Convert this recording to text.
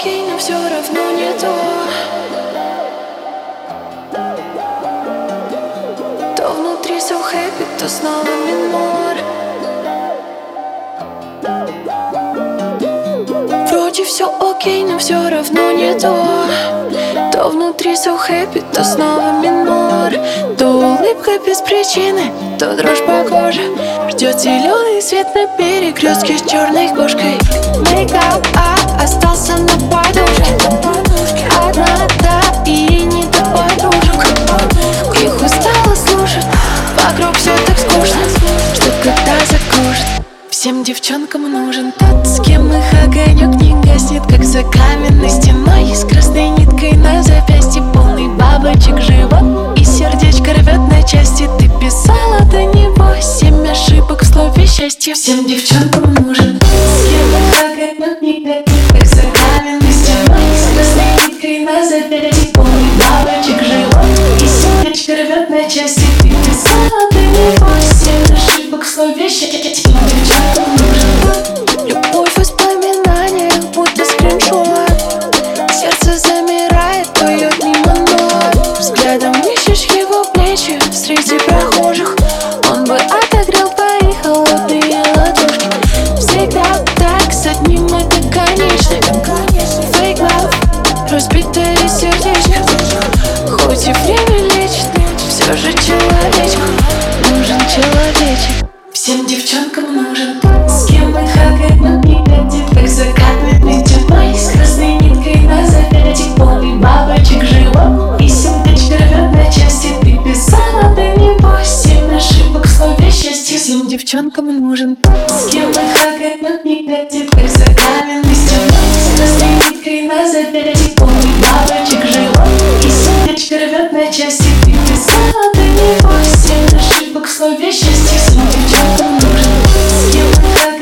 окей, но все равно не то. То внутри so happy, то снова минор. Вроде все окей, но все равно не то. То внутри so happy, то снова минор. То улыбка без причины, то дрожь по коже. Ждет зеленый свет на перекрестке с черной кошкой. Мейкап, остался на подушке. Одна, да, и не до подружек. Их устала слушать, вокруг все так скучно, что когда закружит. Всем девчонкам нужен тот, с кем их огонек не гаснет, как за каменной стеной. С красной ниткой на запястье, полный бабочек живот, и сердечко рвет на части. Ты писала до него 7 ошибок в слове счастье. Всем девчонкам нужен тот, с кем их огонек не гаснет, как за каменной стеной. С красной ниткой на запястье, полный бабочек живот, и сердечко рвет на части. Ты писала до него 7 ошибок в слове счастье. Любовь в воспоминаниях, будто скриншот. Сердце замирает, плывет мимо ног. Взглядом ищешь его плечи среди прохожих. Он бы отогрел твои холодные ладошки. Всегда так, с одним это конечно. Fake love, разбитое сердечко. Хоть и время лечит, все же человечек. Нужен человечек. Всем девчонкам нужен тот, с кем их огонек не гаснет, как за каменной стеной. С красной ниткой на запястье, полный бабочек живот, и сердечко рвет на части. Ты писала до него 7 ошибок в слове счастье. Всем девчонкам нужен тот, с кем их огонек не гаснет, как за каменной стеной. С красной ниткой на запястье, полный бабочек живот, и сердечко рвет на части. Ты писала до него 7 ошибок в слове счастье. Всем девчонкам нужен тот, с кем их